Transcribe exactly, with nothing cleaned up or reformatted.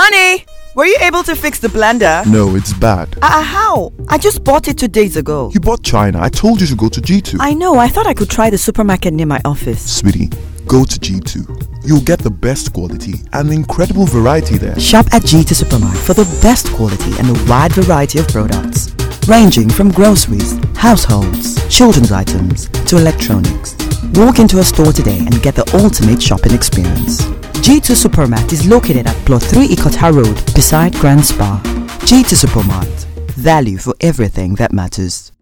Honey, were you able to fix the blender? No, it's bad. Ah, uh, how? I just bought it two days ago. You bought China. I told you to go to G two. I know. I thought I could try the supermarket near my office. Sweetie, go to G two. You'll get the best quality and incredible variety there. Shop at G two Supermarket for the best quality and a wide variety of products, ranging from groceries, households, children's items, to electronics. Walk into a store today and get the ultimate shopping experience. G two Supermart is located at Plot three Ikota Road beside Grand Spa. G two Supermart. Value for everything that matters.